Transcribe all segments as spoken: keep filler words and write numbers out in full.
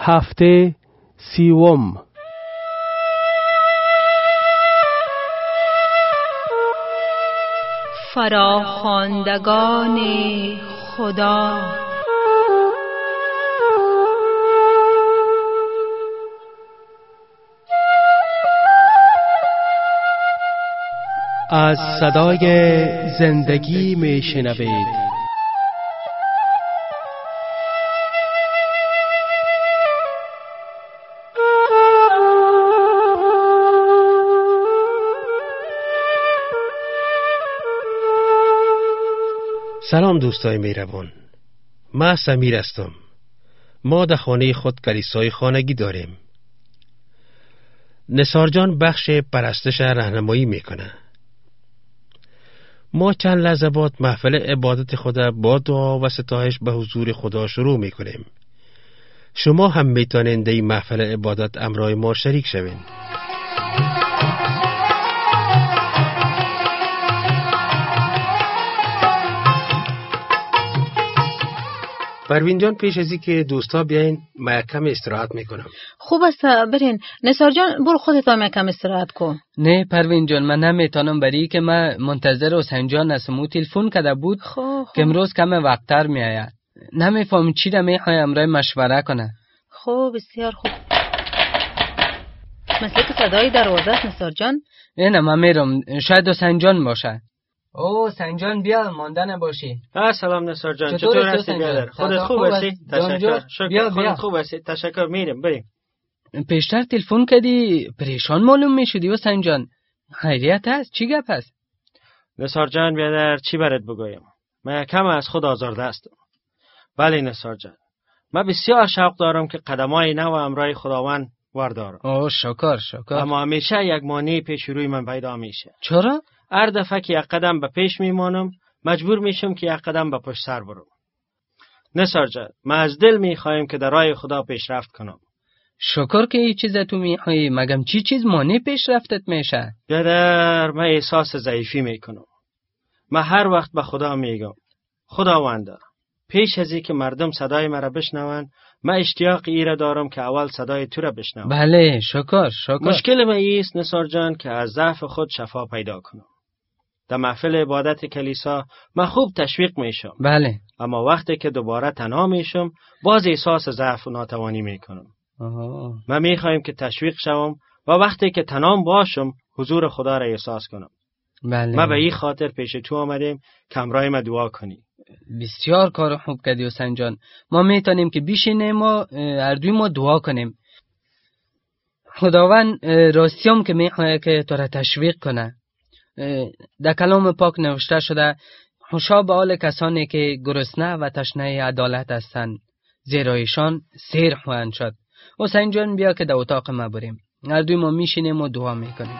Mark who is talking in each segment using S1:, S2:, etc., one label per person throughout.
S1: هفته سیوم.
S2: فراخواندگان خدا.
S1: از صدای زندگی می شنوید.
S3: سلام دوستای مهربان، من سمیر هستم. ما در خانه خود کلیسای خانگی داریم. نثار جان بخش پرستش راهنمایی میکنه. ما چند لحظه بعد محفل عبادت خدا با دعا و ستایش به حضور خدا شروع میکنیم. شما هم میتونین در این محفل عبادت امرای ما شریک شوین. پروین جان، پیش ازی که دوستا بیاین ما کم استراحت میکنم.
S2: خوب است برین. نثار جان برو خودت هم کم استراحت کن.
S4: نه پروین جان، من نمیتونم، برای که من منتظر حسین جان هستم. او تلفن کرده بود
S2: خوب
S4: که امروز کم وقتتر میآید. نمیفهم چی را میخواد امروز مشوره کنه.
S2: خوب، بسیار خوب. مثل که صدای دروازه است نثار جان.
S4: نه من میرم، شاید حسین جان باشه. او حسین جان بیا، مانده نباشی.
S5: سلام نثار جان، چطور هستی برادر؟ خودت خوب هستی؟ تشکر. شکر. خودت خوب هستی؟ تشکر. میرم بریم.
S4: پیشتر تلفن کردی پریشان معلوم میشدی حسین جان. خیریت هست؟ چی گپ هست؟
S5: نثار جان برادر، چی برات بگویم؟ من کم از خود آزرده هستم. بله نثار جان، من بسیار شوق دارم که قدمای نو امرای خداوند وردارم.
S4: او شکر شکر.
S5: اما همیشه یک مانع پیش روی من پیدا میشه.
S4: چرا؟
S5: هر دفعه که یک قدم به پیش میمانم مجبور میشم که یک قدم به پشت سر برم. نثار جان، من از دل میخوایم که در راه خدا پیشرفت کنم.
S4: شکر که این چیز تو میخوایی. مگم چی چیز مانع پیشرفتت میشه؟
S5: برادر، من احساس ضعیفی میکنم. من هر وقت به خدا میگم خداوندا، پیش از اینکه مردم صدای مرا بشنوند، من اشتیاق ایره دارم که اول صدای تو را بشنوم.
S4: بله شکر شکر.
S5: مشکل من ایست نثار جان که از ضعف خود شفا پیدا کنم. در محفل عبادت کلیسا من خوب تشویق میشم.
S4: بله.
S5: اما وقتی که دوباره تنها میشم باز احساس ضعف و ناتوانی میکنم.
S4: آها.
S5: من میخوایم که تشویق شوم و وقتی که تنها باشم حضور خدا را احساس کنم.
S4: بله.
S5: ما به این خاطر پیش تو آمدیم که امرای ما دعا کنی.
S4: بسیار کار خوب کردی حسین جان. ما میتونیم که بشینیم و هر دوی ما دعا کنیم. خداوند راستیم که میخواد که تو را تشویق کنه. در کلام پاک نوشته شده خوشا به حال کسانی که گرسنه و تشنه عدالت هستند، زیرا ایشان سیر خواهند شد. حسین جان بیا که در اتاق ما بریم. هر دوی ما میشینیم و دعا میکنیم.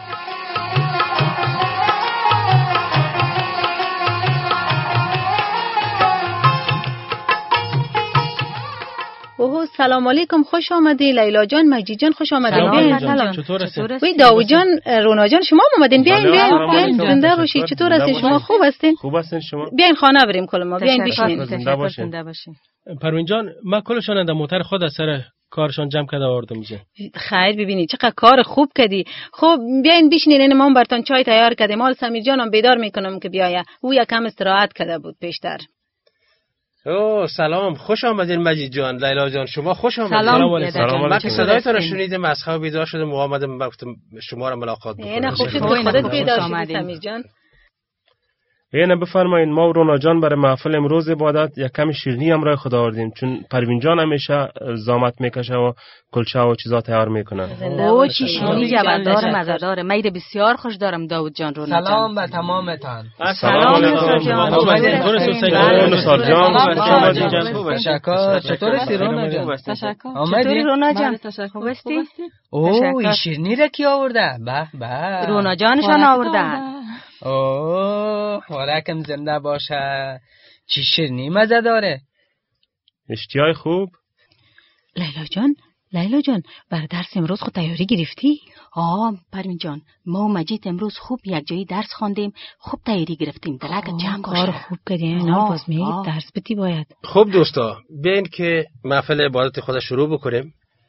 S2: اوه سلام علیکم، خوش آمدی لیلا جان، مجید جان خوش آمدین. بیاین. سلام.
S1: چطور هستی؟
S2: وی داوود جان، رونا جان، شما اومدین. بیاین بیاین بیاین زنده باشید. چطور هستین شما؟ خوب هستین؟
S1: خوب هستین شما؟
S2: بیاین خانه بریم کل ما. بیاین بشینین.
S1: زنده باشین. پروین جان، من کلشون در موتر خود از سر کارشون جمع کرده آوردم اینجا.
S2: خیر، ببینید چقدر کار خوب کردی. خب بیاین بشینین، این ما براتون چای تیار کردیم. مال سمیر جانم بیدار میکنم که بیاید. او یکم استراحت کرده بود پیشتر.
S3: او سلام، خوش آمدین مجید جان، لیلا جان، شما خوش آمدین.
S2: سلام
S3: علیکم.
S2: سلام.
S3: من که صدایتون رو شنیدم از خواب بیدار شدم و آمدم وقت شما رو ملاقات بکنم.
S2: نه خوب شد که خودت بیدار شدی سمیر جان.
S1: اینه بفرمایید، ما و رونا جان برای محفل امروز عبادت یک کمی شیرینی همراه خدا آوردیم، چون پروین جان همیشه زحمت میکشه و کلچه و چیزا تیار میکنن.
S6: او چی شیرینی جوردار مزه‌دار. من بسیار خوش دارم داوود جان. رونا جان
S4: سلام به تمامتان.
S5: سلام نثار جان.
S1: نثار جان،
S4: تشکر. چطور هستی رونا جان؟
S6: تشکر.
S4: آمدی
S6: رونا جان؟ خوب هستی؟
S4: اوه این شیرینی را کی آورده؟ به به.
S6: رونا جانشان آوردن.
S4: اوه خوراکم زنده باشه. چی شیرینی مزه داره.
S1: اشتیای خوب.
S2: لیلا جان، لیلا جان، بر درس امروز خود تیاری گرفتی؟
S6: آه پروین جان، ما و مجید امروز خوب یک جایی درس خواندیم، خوب تیاری گرفتیم. دلکت جمع باشه.
S2: کار خوب کردی. نه باز میگی درس بتی باید.
S3: خب دوستا، بیاین که محفل عبادت خدا شروع بکنیم.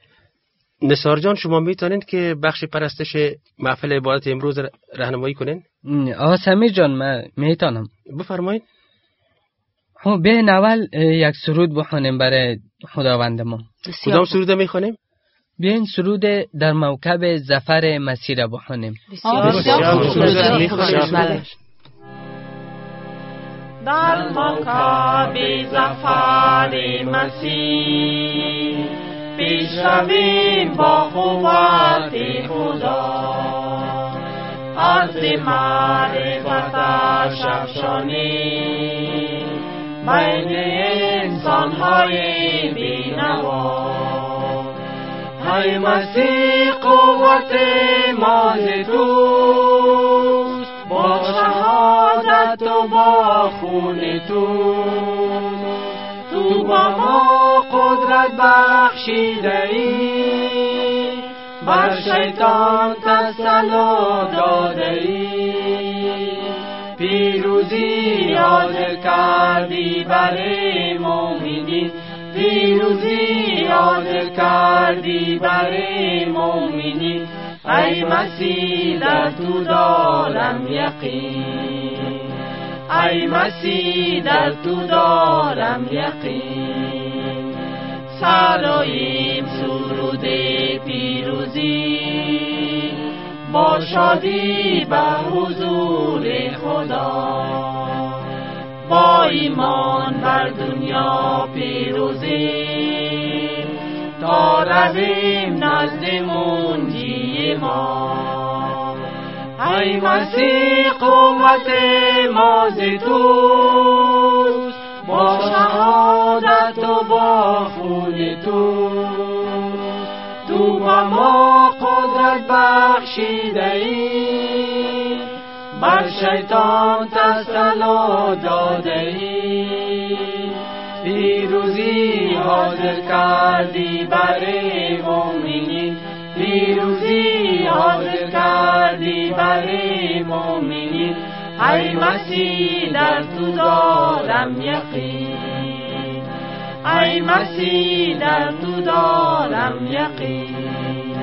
S3: نثار جان، شما میتونید که بخش پرستش محفل عبادت امروز راهنمایی کنین؟
S4: آه سمیر جان، من میتونم.
S3: بفرمایید.
S4: خب به اول یک سرود بخونیم برای خداوند ما.
S3: کدام سرود میخونیم؟
S4: بیاین سرود در موکب ظفر مسیح بخونیم.
S2: بسیار بسیار.
S7: در موکب ظفر مسیح پیش رویم با قوت خدا، از معرفتش افشانیم بین انسان‌های بی‌نوا. ای مسیح قوت ما ز توست، با شهادت و با خون توست. تو با ما قدرت بخشیده ای، بر شیطان تسلط داده ای. پیروزی حاضر کردی برای مومنین، پیروزی حاضر کردی برای مومنین. ای مسیح در تو دارم یقین، ای مسیح در تو دارم یقین. سراییم سرود پیروزی، با شادی به حضور خدا. با ایمان بر دنیا پیروزی، تا رویم نزد منجی ما. ای مسیح قوت ما ز توست، با شهادت و با خون توست. تو با ما قدرت بخشیده ای، بر شیطان تسلط داده ای. پیروزی حاضر کردی برای مومنین، پیروزی حاضر کردی برای مومنین. ای مسیح در تو دارم یقین، ای مسیح در تو دارم یقین.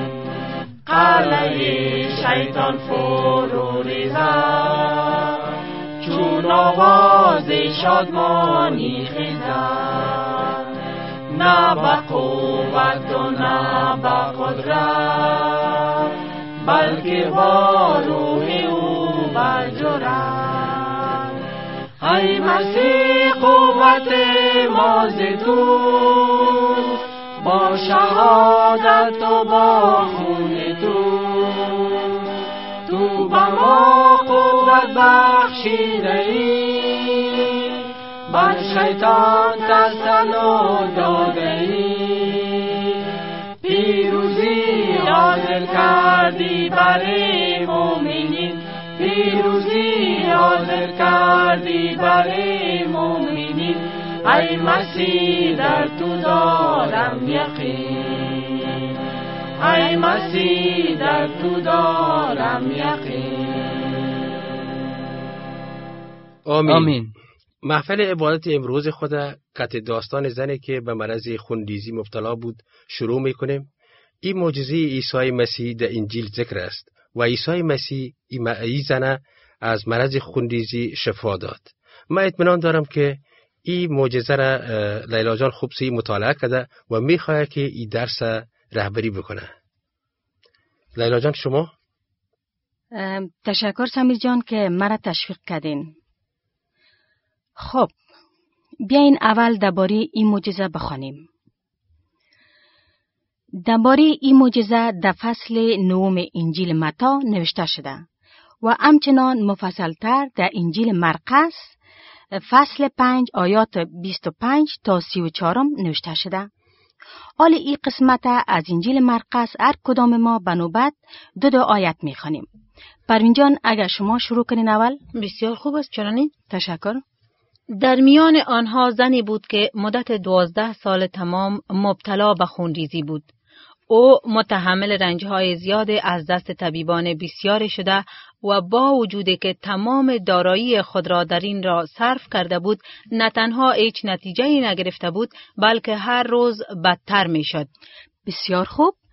S7: قلعه شیطان فرو ریزد، چون آواز شادمانی خیزد. نه به قوت و نه به قدرت، بلکه با روح او برجرد. ای مسیح قوت ما ز توست، با شهادت و با خون توست. تو به ما قوت بخشیده ای، بر شیطان تسلط داده ای. پیروزی حاضر کردی برای مومنین، پیروزی حاضر کردی برای مومنین. ای مسیح در تو دارم یقین، ای مسیح در تو دارم یقین.
S3: آمین.
S4: آمین.
S3: محفل عبادت امروز خود قطع داستان زنی که به مرض خونریزی مبتلا بود شروع میکنیم. این معجزه عیسی مسیح در انجیل ذکر است و عیسی مسیح این زن از مرض خونریزی شفا داد. من اطمینان دارم که این معجزه را لیلا جان خوب سی مطالعه کرده و میخواد که این درس رهبری بکنه. لیلا جان شما؟
S6: تشکر سمیر جان که مرا تشویق کردین. خب بیاین اول درباره این معجزه بخوانیم. درباره این معجزه در فصل نهم انجیل متی نوشته شده و همچنان مفصلتر در انجیل مرقس فصل پنج آیات بیست و پنج تا سی و چهار نوشته شده. حال این قسمت از انجیل مرقس هر کدام ما به نوبت دو دو آیت میخوانیم. پروین جان اگر شما شروع کنین اول.
S2: بسیار خوب است، چرا نه؟
S6: تشکر.
S2: در میان آنها زنی بود که مدت دوازده سال تمام مبتلا به خونریزی بود. او متحمل رنجهای زیاد از دست طبیبان بسیاری شده و با وجودی که تمام دارایی خود را در این را صرف کرده بود، نه تنها هیچ نتیجه‌ای نگرفته بود، بلکه هر روز بدتر می شد.
S6: بسیار خوب.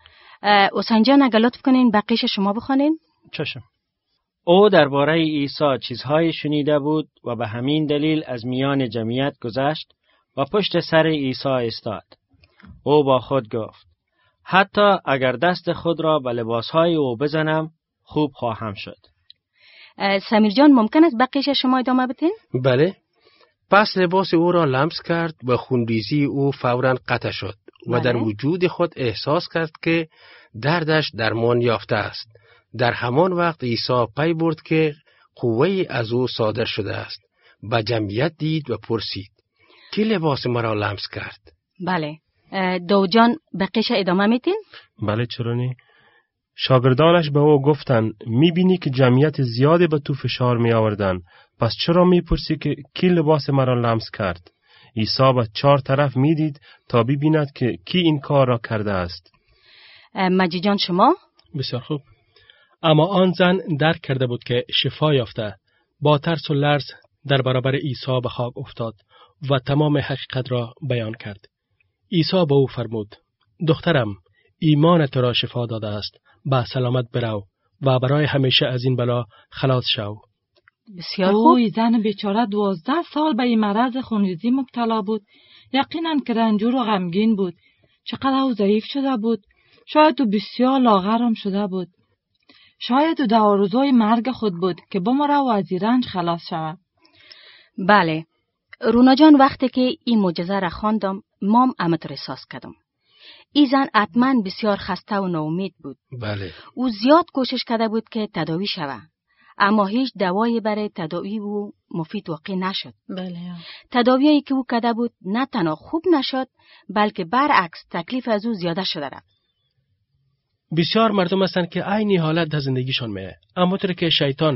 S6: حسین جان اگر لطف کنین بقیش شما بخونین.
S5: چشم. او درباره عیسی چیزهای شنیده بود و به همین دلیل از میان جمعیت گذشت و پشت سر عیسی ایستاد. او با خود گفت: حتی اگر دست خود را به لباسهای او بزنم خوب خواهم شد.
S6: سمیر جان ممکن است بقیش شما ادامه بدین؟
S3: بله. پس لباس او را لمس کرد و خونریزی او فوراً قطع شد و در وجود خود احساس کرد که دردش درمان یافته است. در همان وقت عیسی پی برد که قوه‌ای از او صادر شده است. به جمعیت دید و پرسید: کی لباس مرا لمس کرد؟
S6: بله. دو جان بقیش ادامه میتین؟
S1: بله چرا نی؟ شاگردانش به او گفتن: میبینی که جمعیت زیادی به تو فشار می آوردن، پس چرا میپرسی که کی لباس مرا لمس کرد؟ عیسی به چهار طرف میدید تا ببیند که کی این کار را کرده است.
S6: مجید جان شما؟
S8: بسیار خوب. اما آن زن درک کرده بود که شفا یافته. با ترس و لرز در برابر عیسی به خاک افتاد و تمام حقیقت را بیان کرد. عیسی به او فرمود: دخترم، ایمان تو را شفا داده است. به سلامت برو و برای همیشه از این بلا خلاص شو.
S6: بسیار خوب.
S9: اوی زن بیچاره دوازده سال به این مرض خونریزی مبتلا بود. یقینا که رنجور و غمگین بود. چقدر او ضعیف شده بود. شاید او بسیار لاغرم شده بود. شاید او در آرزوی مرگ خود بود که بمره و از این رنج خلاص شود.
S6: بله. رونا جان وقتی که این معجزه را خواندم مام امت احساس کردم. این زن حتما بسیار خسته و ناامید بود.
S3: بله.
S6: او زیاد کوشش کرده بود که تداوی شود، اما هیچ دوایی برای تداوی او مفید واقع نشد.
S2: بله.
S6: تداویی که او کرده بود نه تنها خوب نشد، بلکه برعکس تکلیف از او زیاده شده رفت.
S8: بسیار مردم هستند که عینی حالت در زندگیشان میه، اما طور که شیطان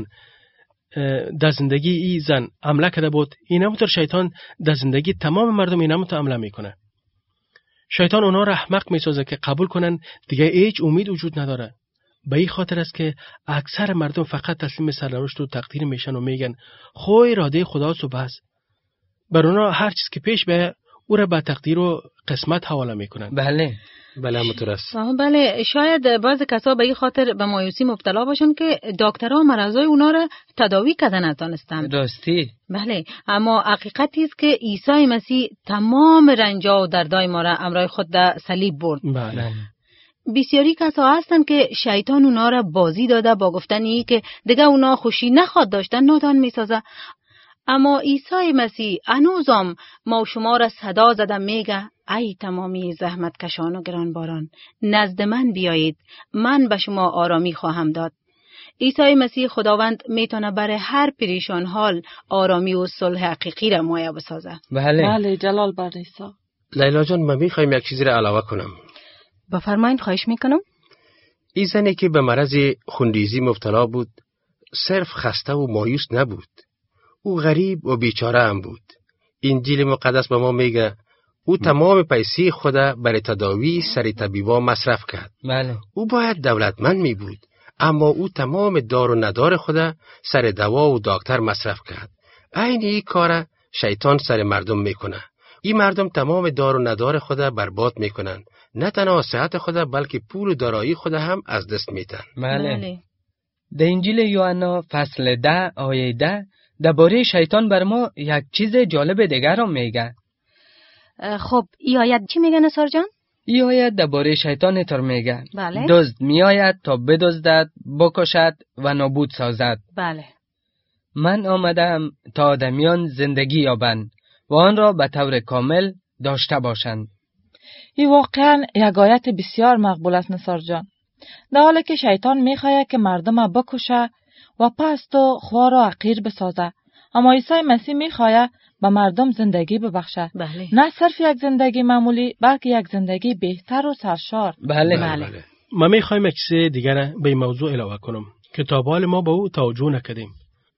S8: در زندگی این زن عمله کرده بود، این همونطور شیطان در زندگی تمام مردم این همونطور عمله میکنه. شیطان اونا را احمق میسازه که قبول کنن دیگه هیچ امید وجود نداره. به این خاطر است که اکثر مردم فقط تسلیم سرنوشت و تقدیر میشن و میگن خو اراده خداست و بس. بر اونا هر چیز که پیش به او را به تقدیر و قسمت حواله میکنن.
S4: بله.
S3: بله مترس.
S2: بله، شاید بعض کسا به این خاطر به مایوسی مبتلا باشن که دکترها مرضای اونا را تداوی کردن نتونستن.
S4: راستی.
S2: بله، اما حقیقتی است که عیسی مسیح تمام رنجا و دردای ما را امرای خود در صلیب برد.
S8: بله.
S2: بسیاری کسا هستن که شیطان اونا را بازی داده با گفتنی که دیگه اونا خوشی نخواد داشتن نادان میسازه. اما عیسی مسیح هنوزم ما و شما را صدا زده میگه: ای تمامی زحمت کشان و گرانباران، نزد من بیایید، من به شما آرامی خواهم داد. عیسی مسیح خداوند میتونه برای هر پریشان حال آرامی و صلح حقیقی را مایه بسازه.
S4: بله.
S9: بله جلال بر عیسی.
S3: لیلا جان من میخوایم یک چیزی را علاوه کنم.
S6: بفرمایید، خواهش میکنم.
S3: این زنی که به مرض خونریزی مبتلا بود صرف خسته و مایوس نبود. او غریب و بیچاره هم بود. انجیل مقدس به ما میگه او تمام پیسه خود برای تداوی سر طبیبا مصرف کرد.
S4: بله.
S3: او باید دولتمند می بود، اما او تمام دار و ندار خود سر دوا و دکتر مصرف کرد. عین این کار شیطان سر مردم میکنه. این مردم تمام دار و ندار خود برباد میکنن. نه تنها صحت خود بلکه پول و دارایی خود هم از دست میتن.
S4: بله. در انجیل یوحنا فصل ده آیه ده درباره شیطان بر ما یک چیز جالب دیگر هم میگه.
S6: خب این آیت چی میگه نصار جان؟
S4: این آیت درباره شیطان اینطور میگه:
S6: بله.
S4: دزد میآید تا بدزدد، بکشد و نابود سازد.
S6: بله.
S4: من آمدم تا آدمیان زندگی یابند و آن را به طور کامل داشته باشند.
S9: این واقعا یک آیت بسیار مقبول است نصار جان. در حالی که شیطان میخواهد که مردم بکشه و پست و خوار و حقیر بسازه، اما عیسی مسیح میخواهد به مردم زندگی ببخشه.
S2: بله.
S9: نه صرف یک زندگی معمولی بلکه یک زندگی بهتر و سرشار.
S4: بله.
S3: بله. بله.
S8: ما میخوایم یک چیز دیگر به این موضوع علاوه کنم که تا به حال ما به او توجه نکردیم.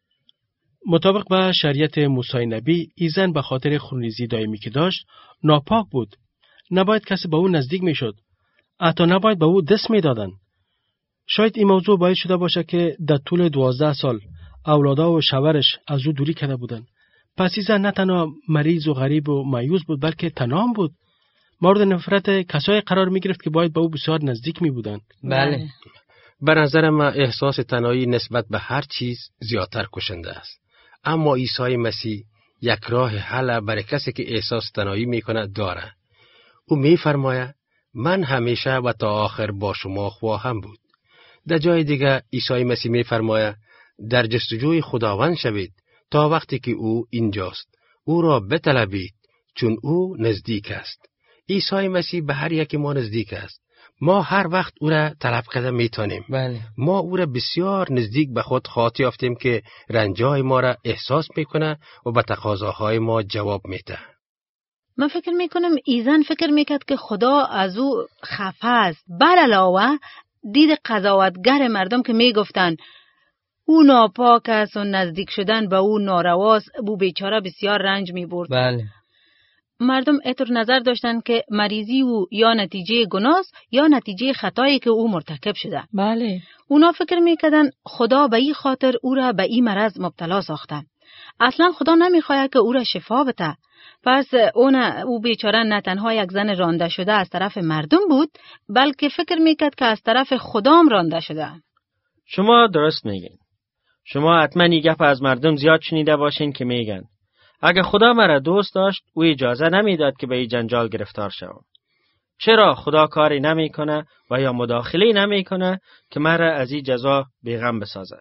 S8: مطابق با شریعت موسی نبی، این زن به خاطر خونریزی دائمی که داشت ناپاک بود. نباید کسی به او نزدیک میشد. حتی نباید به او دست میدادن. شاید این موضوع باید شده باشه که در طول دوازده سال اولادا و شوهرش از او دوری کرده بودند. پس این زن نه تنها مریض و غریب و مایوس بود بلکه تنام بود. مورد نفرت کسای قرار می گرفت که باید به او بسیار نزدیک می بودند.
S4: بله.
S3: به نظر من احساس تنهایی نسبت به هر چیز زیادتر کشنده است. اما عیسی مسیح یک راه حل برای کسی که احساس تنهایی می کند داره. او می فرماید من همیشه و تا آخر با شما خواهم بود. در جای دیگه عیسی مسیح می فرماید در جستجوی خداوند شوید تا وقتی که او اینجاست. او را بطلبید چون او نزدیک است. عیسی مسیح به هر یک ما نزدیک است. ما هر وقت او را طلب کرده میتونیم.
S4: بله.
S3: ما او را بسیار نزدیک به خود خاطر یافتیم که رنجای ما را احساس میکنه و به تقاضاهای ما جواب میده.
S2: من فکر میکنم ایزن فکر میکرد که خدا از او خفه است. بر علاوه دید قضاوتگر مردم که میگفتن او ناپاک است و نزدیک شدن به او نارواست، او بیچاره بسیار رنج میبرد.
S4: بله.
S2: مردم اطور نظر داشتن که مریضی او یا نتیجه گناه یا نتیجه خطایی که او مرتکب شده.
S9: بله.
S2: اونا فکر میکردن خدا به این خاطر او را به این مرض مبتلا ساخته. اصلا خدا نمیخواهد که او را شفا بده. پس اون او بیچاره نه تنها یک زن رانده شده از طرف مردم بود، بلکه فکر میکرد که از طرف خدام رانده شده.
S5: شما درست میگین. شما حتما این گپ از مردم زیاد شنیده باشین که میگن اگه خدا مرا دوست داشت او اجازه نمیداد که به این جنجال گرفتار شوم. چرا خدا کاری نمیکنه و یا مداخله نمیکنه که مرا از این جزا بیغم بسازه؟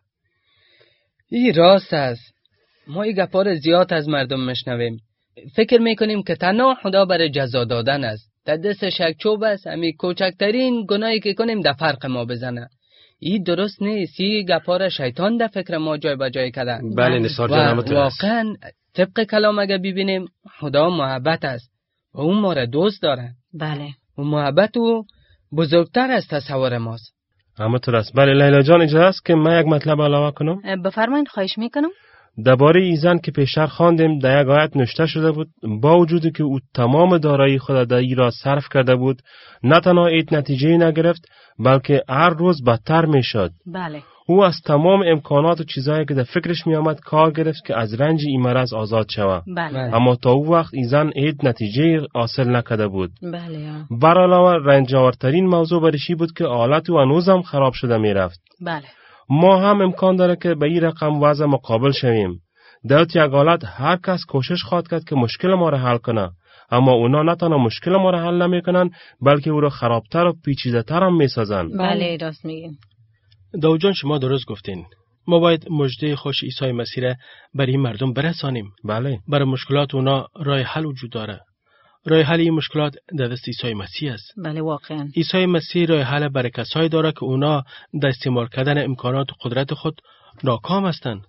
S4: این راست است. ما این گپا رو زیاد از مردم میشنویم. فکر میکنیم که تنها خدا برای جزا دادن است. در دستش یک چوب است، همین کوچکترین گناهی که کنیم در فرق ما بزنه. این درست نیست. این گپا را شیطان در فکر ما جای به جای کرده.
S3: بله نثار جان،
S4: واقعا طبق کلام اگه ببینیم خدا محبت است و اون ما را دوست داره.
S2: بله.
S4: و محبت او بزرگتر از تصور ماست.
S1: اما تو راست. بله لیلا جان، اجازه است که من یک مطلب علاوه کنم؟
S6: بفرمایید، خواهش میکنم.
S1: درباره ایزن که پیشتر خواندیم در یک آیت نوشته شده بود با وجودی که او تمام دارایی خود در این را صرف کرده بود، نه تنها ایت نتیجه نگرفت بلکه هر روز بدتر میشد.
S6: بله.
S1: او از تمام امکانات و چیزایی که در فکرش می آمد کار گرفت که از رنج این مرض آزاد شود.
S6: بله.
S1: اما تا او وقت ایزن ایت نتیجه حاصل نکرده بود.
S2: بله.
S1: بر علاوه رنجاورترین موضوع برشی بود که حالت او هنوز هم خراب شده می رفت.
S6: بله.
S1: ما هم امکان داره که به این رقم وضع مقابل شویم. در یک حالت هر کس کوشش خواهد کرد که مشکل ما را حل کنه، اما اونا نه تنها مشکل ما را حل نمیکنن بلکه او را خرابتر و پیچیده‌تر هم میسازن.
S2: بله راست میگین.
S8: داود جان، شما درست گفتین. ما باید مژده خوش عیسی مسیح را برای مردم برسانیم.
S1: بله.
S8: برای مشکلات اونا راه حل وجود داره. راه حل این مشکلات در دست عیسی مسیح است.
S2: بله واقعا.
S8: عیسی مسیح راه حل برای کسایی داره که اونا در استعمال کردن امکانات و قدرت خود ناکام هستند.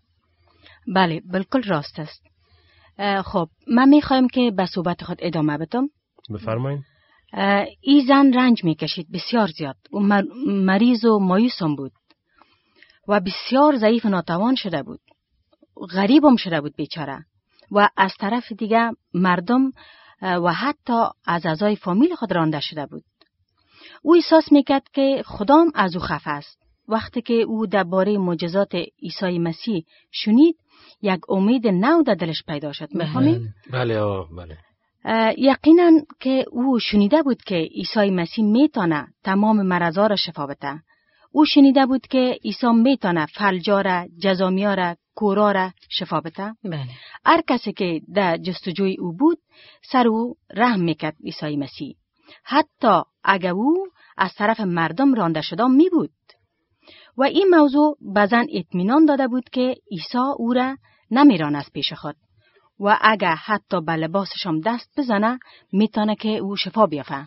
S6: بله بالکل راست است. خب من میخوایم که به صحبت خود ادامه بدم.
S1: بفرمایید.
S6: این زن رنج میکشید بسیار زیاد و مریض و مایوس هم بود و بسیار ضعیف و ناتوان شده بود. غریب هم شده بود بیچاره. و از طرف دیگه مردم و حتی از اعضای فامیل خود رانده شده بود. او احساس میکرد که خدام از او خفه است. وقتی که او درباره معجزات عیسی مسیح شنید، یک امید نو در دلش پیدا شد. می‌فهمید؟
S3: بله آه بله.
S6: یقینا که او شنیده بود که عیسی مسیح میتونه تمام مرضا را شفا بده. او شنیده بود که عیسی میتونه فلجا را، جزامیا را، کورا را شفا بده.
S2: بله.
S6: هر کسی که در جستجوی او بود، سر او رحم میکرد عیسی مسیح. حتی اگر او از طرف مردم رانده شده می بود. و این موضوع بزن اطمینان داده بود که عیسی او را نمیران از پیش خود و اگر حتی به لباسش هم دست بزنه میتونه که او شفا بیافه.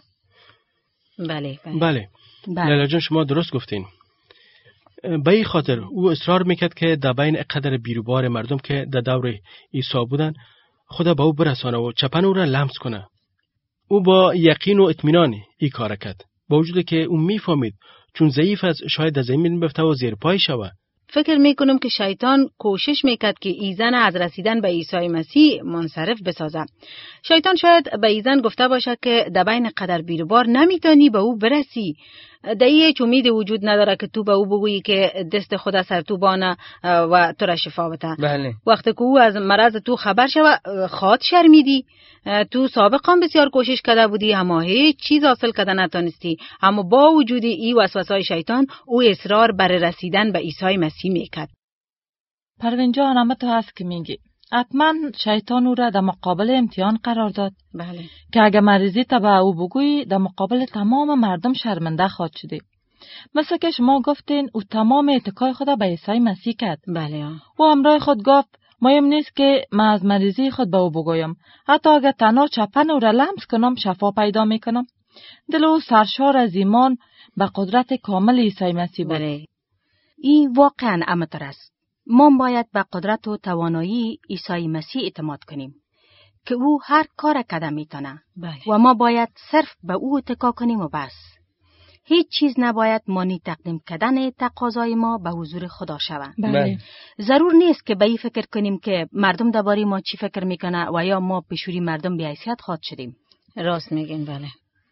S2: بله بله.
S8: بله.
S6: بله.
S8: لیلا جان شما درست گفتین. به این خاطر او اصرار میکرد که در بین قدر بیروبار مردم که در دور عیسی بودن خدا به او برسانه و چپن او را لمس کنه. او با یقین و اطمینان این کار کرد. با وجود که او میفهمید چون ضعیف است شاید در زمین بفته و زیر پای شود.
S2: فکر میکنم که شیطان کوشش میکرد که ایزن از رسیدن به عیسی مسیح منصرف بسازه. شیطان شاید به ایزن گفته باشه که در بین قدر بیروبار نمیتونی به او برسی. در هیچ امید وجود نداره که تو به او بگویی که دست خود سر تو بانه و تو را شفا بده.
S4: بله.
S2: وقتی که او از مرض تو خبر شوه خود شرمیدی. تو سابقا بسیار کوشش کرده بودی اما هیچ چیز حاصل کرده نتانستی، اما با وجود این وسوسه‌های شیطان او اصرار بر رسیدن به عیسی مسیح میکرد.
S9: پروین جان، اما تو هست که میگی حتما شیطان او را در مقابل امتحان قرار داد.
S2: بله.
S9: که اگه مریضی تا به او بگویی در مقابل تمام مردم شرمنده خواهد شدی. مثل که شما گفتین او تمام اتکای خود به عیسی مسیح کرد.
S2: بله.
S9: او همراه خود گفت مهم نیست که من از مریضی خود به او بگویم، حتی اگر تنها چپن او را لمس کنم شفا پیدا میکنم. دل او سرشار از ایمان به قدرت کامل عیسی مسیح بود.
S6: بله. این واقعا امر است. ما باید به قدرت و توانایی عیسی مسیح اعتماد کنیم که او هر کار کرده میتونه.
S2: بله.
S6: و ما باید صرف به او اتکا کنیم و بس. هیچ چیز نباید مانی تقدیم کردن تقاضای ما به حضور خدا شود.
S9: بله.
S6: ضرور نیست که به این فکر کنیم که مردم درباره ما چی فکر میکنه و یا ما پیشوری مردم بی حیثیت خواهد شدیم.
S2: راست میگین. بله.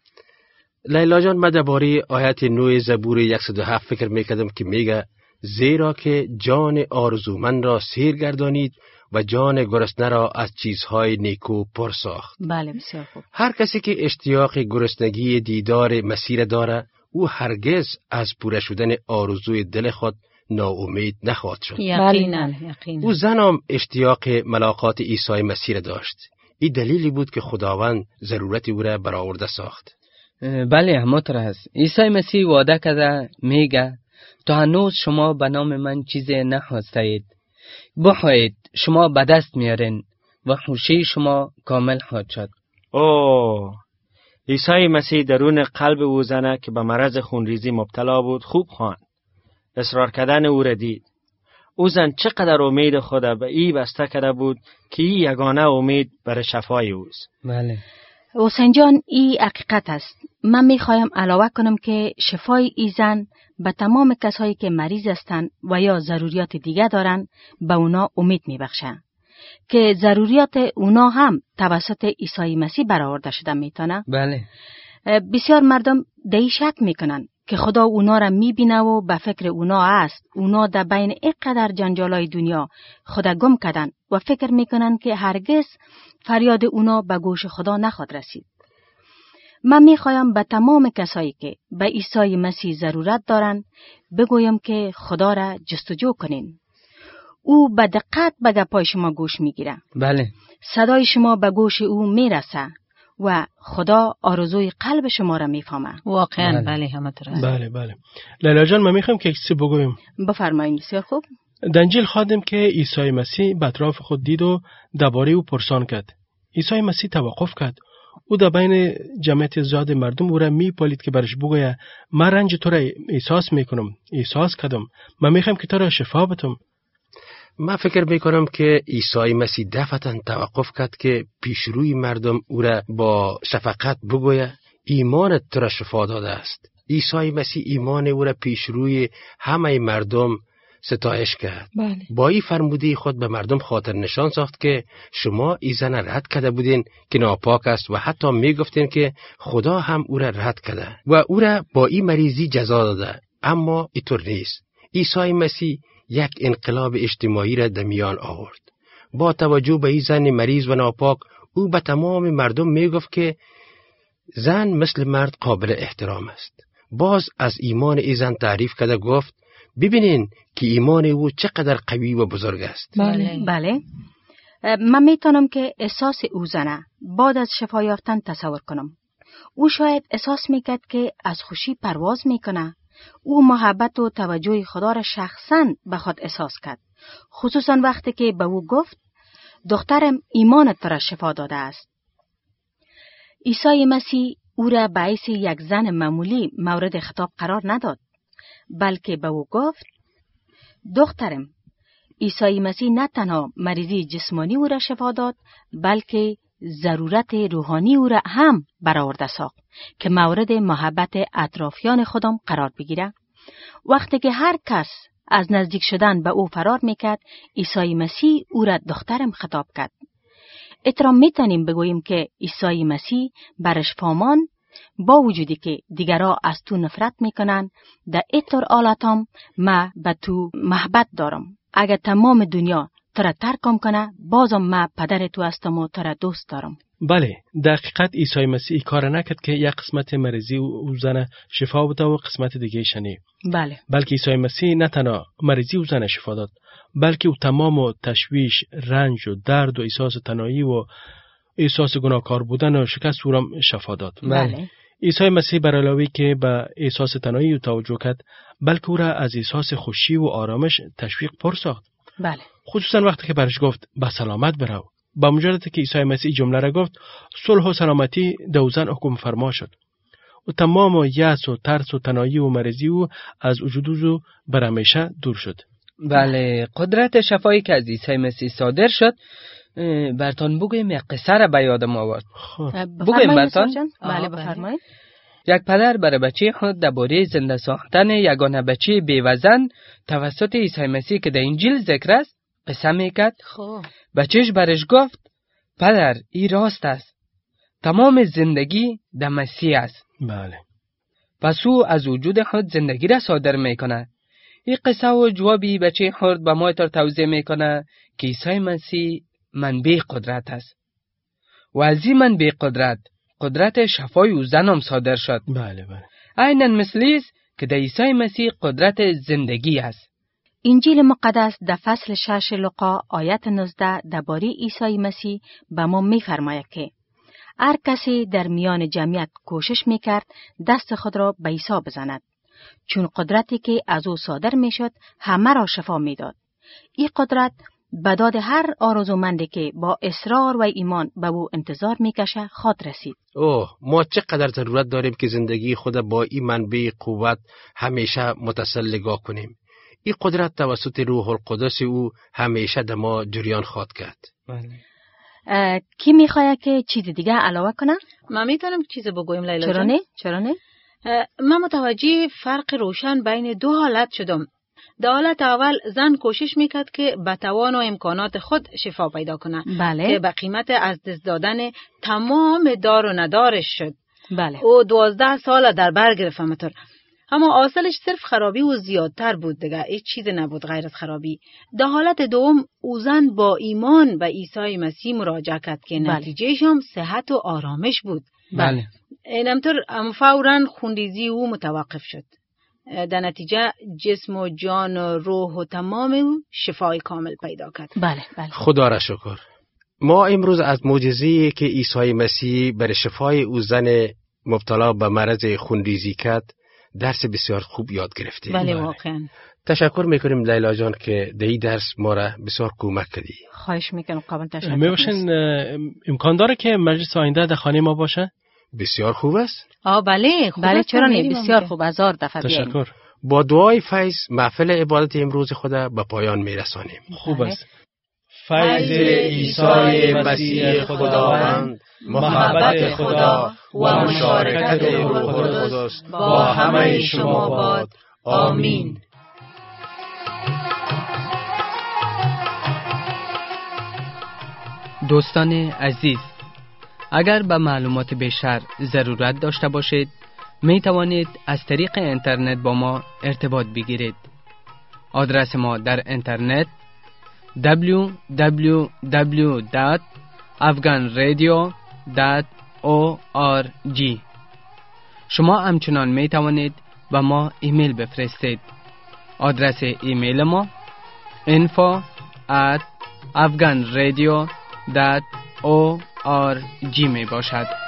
S3: لیلا جان، من درباره آیت نو زبور صد و هفت فکر میکردم که میگه زیرا که جان آرزومند را سیر گردانید و جان گرسنه را از چیزهای نیکو پر ساخت.
S6: بله، بسیار خوب.
S3: هر کسی که اشتیاق گرسنگی دیدار مسیح داره، او هرگز از پوره شدن آرزوی دل خود ناامید نخواهد شد.
S2: یقینا. یقینا.
S3: او زنم اشتیاق ملاقات عیسی مسیح داشت. این دلیلی بود که خداوند ضرورت او را برآورده ساخت.
S4: بله، همونطور است. عیسی مسیح وعده کرده میگه تا هنوز شما به نام من چیزی نخواستید، بخواهید شما به دست میارین و خوشی شما کامل خواهد شد.
S5: اوه، عیسی مسیح درون قلب او زنه که به مرض خونریزی مبتلا بود خوب خواند. اصرار کردن او را دید. او زن چقدر امید خود به ای بسته کرده بود که ای یگانه امید برای شفای اوست.
S4: بله.
S6: حسین جان، این حقیقت است. من میخوایم علاوه کنم که شفای ای زن به تمام کسایی که مریض هستند و یا ضروریات دیگه دارن به اونا امید میبخشه که ضروریات اونا هم توسط عیسی مسیح برآورده شده میتونه.
S4: بله.
S6: بسیار مردم دهی شک میکنن که خدا اونا را میبینه و به فکر اونا است. اونا در بین اینقدر جنجالای دنیا خدا گم کردن و فکر میکنن که هرگز فریاد اونا به گوش خدا نخواد رسید. من میخوایم به تمام کسایی که به عیسی مسیح ضرورت دارن بگویم که خدا را جستجو کنین. او به دقت به گپای شما گوش میگیره.
S4: بله.
S6: صدای شما به گوش او میرسه و خدا آرزوی قلب شما را میفهمه.
S2: واقعا. بله, بله همونطور است.
S8: بله بله. لیلا جان، من میخوام که چیزی بگویم.
S6: بفرمایید. بسیار خوب.
S8: در انجیل خواندیم که عیسی مسیح به اطراف خود دید و درباره او پرسان کرد. عیسی مسیح توقف کرد. او در بین جمعیت زیاد مردم او را میپالید که برش بگویه من رنج تو را احساس میکنم، احساس کردم، من میخوام که تو را شفا بدم.
S3: من فکر میکنم که عیسی مسیح دفعتاً توقف کرد که پیشروی مردم او را با شفقت بگویه ایمانت تو را شفا داده است. عیسی مسیح ایمان او را پیشروی همه مردم ستایش کرد.
S9: بله.
S3: با این فرموده خود به مردم خاطر نشان ساخت که شما این زن رد کرده بودین که ناپاک است و حتی می گفتین که خدا هم او را رد کرده و او را با این مریضی جزا داده، اما اینطور نیست. عیسی مسیح یک انقلاب اجتماعی را در میان آورد. با توجه به این زن مریض و ناپاک، او به تمام مردم می گفت که زن مثل مرد قابل احترام است. باز از ایمان این زن تعریف کرده گفت ببینین که ایمان او چقدر قوی و بزرگ است.
S6: بله. بله. من میتونم که احساس او زنه بعد از شفا یافتن تصور کنم. او شاید احساس میکرد که از خوشی پرواز میکنه. او محبت و توجه خدا را شخصاً به خود احساس کرد. خصوصاً وقتی که به او گفت دخترم ایمانت تو را شفا داده است. عیسی مسیح او را به حیث یک زن معمولی مورد خطاب قرار نداد، بلکه به او گفت دخترم. عیسی مسیح نه تنها مریضی جسمانی او را شفا داد، بلکه ضرورت روحانی او را هم برآورده ساخت که مورد محبت اطرافیان خودم قرار بگیره. وقتی که هر کس از نزدیک شدن به او فرار میکرد، عیسی مسیح او را دخترم خطاب کرد. اترام میتونیم بگوییم که عیسی مسیح برش پامان با وجودی که دیگرها از تو نفرت میکنن، در ایتر آلاتام ما به تو محبت دارم. اگر تمام دنیا ترا ترکم کنه، بازم ما پدر تو هستم و ترا دوست دارم.
S8: بله، دقیقت عیسی مسیح کار نکرد که یک قسمت مریضی او زن شفا بده و قسمت دیگه شنی.
S6: بله.
S8: بلکه عیسی مسیح نه تنها مریضی او زن شفا داد، بلکه او تمام و تشویش، رنج و درد و احساس تنهایی و احساس گناهکار بودن و شکست او را شفا داد.
S6: بله.
S8: عیسی مسیح بر علاوه که به احساس تنهایی او توجه کرد، بلکه او را از احساس خوشی و آرامش تشویق پر ساخت.
S6: بله.
S8: خصوصا وقتی که برش گفت به سلامت برو. با مجرد که عیسی مسیح جمله را گفت، صلح و سلامتی دوزن حکم فرما شد. و تمام و یأس و ترس و تنهایی و مریضی او از وجود او بر همیشه دور شد.
S4: بله، قدرت شفایی که از عیسی مسیح صادر شد، برتان بگویم یک قصه را به یادم آورد. بگویم برتان؟
S6: بله بفرمایید.
S4: یک پدر برای بچه خود درباره زنده ساختن یگانه بچه بیوزن توسط عیسی مسیح که در انجیل ذکر است قسم میکرد.
S6: خب
S4: بچهش برش گفت پدر این راست است، تمام زندگی در مسیح است.
S8: بله.
S4: پس او از وجود خود زندگی را صادر میکنه. این قصه و جوابی بچه خود به ما تر توضیح میکنه که عیسی مسیح منبع قدرت است و از این منبع قدرت قدرت شفای او زنم صادر شد.
S8: بله بله.
S4: عیناً مثلی است که در عیسی مسیح قدرت زندگی است.
S6: انجیل مقدس در فصل شش لوقا آیت نوزده درباره عیسی مسیح به ما می‌فرماید که هر کسی در میان جمعیت کوشش می‌کرد دست خود را به عیسی بزند، چون قدرتی که از او صادر می‌شد همه را شفا می‌داد. این قدرت به داد هر آرزومندی که با اصرار و ایمان به او انتظار می‌کشه خاطر رسید.
S3: اوه، ما چقدر ضرورت داریم که زندگی خود با این منبع قوت همیشه متصل نگاه کنیم. این قدرت توسط روح القدس او همیشه در ما جریان خواهد کرد.
S6: بله. کی میخواد که چیز دیگه علاوه کنه؟
S2: من میتونم چیز بگویم لیلا جان؟
S6: چرا نه؟ چرا نه؟
S2: من متوجه فرق روشن بین دو حالت شدم. در حالت اول زن کوشش میکرد که به توان و امکانات خود شفا پیدا کنه.
S6: بله.
S2: که به قیمت از دست دادن تمام دار و ندارش شد.
S6: بله.
S2: او دوازده سال در بر گرفت همطور. اما اصلش صرف خرابی و زیادتر بود دیگه، هیچ چیز نبود غیر از خرابی. در حالت دوم او زن با ایمان به عیسی مسیح مراجعه کرد که
S6: بله.
S2: نتیجهش هم صحت و آرامش بود.
S4: بله.
S2: اینمطور فوراً خونریزی او متوقف شد. در نتیجه جسم و جان و روح و تمام او شفای کامل پیدا کرد.
S6: بله بله.
S3: خدا را شکر. ما امروز از معجزه‌ای که عیسی مسیح برای شفای او زن مبتلا به مرض خونریزی کرد درس بسیار خوب یاد گرفتیم.
S2: بله واقعا.
S3: تشکر میکنیم لیلا جان که در این درس ما را بسیار کمک کردی.
S6: خواهش میکنم قابل تشکر.
S8: میباشین امکان داره که مجلس آینده در خانه ما باشه؟
S3: بسیار خوب است.
S2: آه بله خوب.
S6: بله چرا نه، بسیار خوب. هزار دفعه بیاییم.
S8: تشکر.
S3: با دعای فیض محفل عبادت امروز خدا به پایان میرسانیم.
S8: خوب است.
S7: فیض عیسی مسیح خداوند، محبت خدا و مشارکت روح القدس با همه شما باد. آمین.
S4: دوستان عزیز، اگر به معلومات بیشتر ضرورت داشته باشید می توانید از طریق اینترنت با ما ارتباط بگیرید. آدرس ما در اینترنت دبلیو دبلیو دبلیو دات افغان رادیو دات او آر جی. شما همچنان می توانید به ما ایمیل بفرستید. آدرس ایمیل ما info at afghanradio dot org می باشد.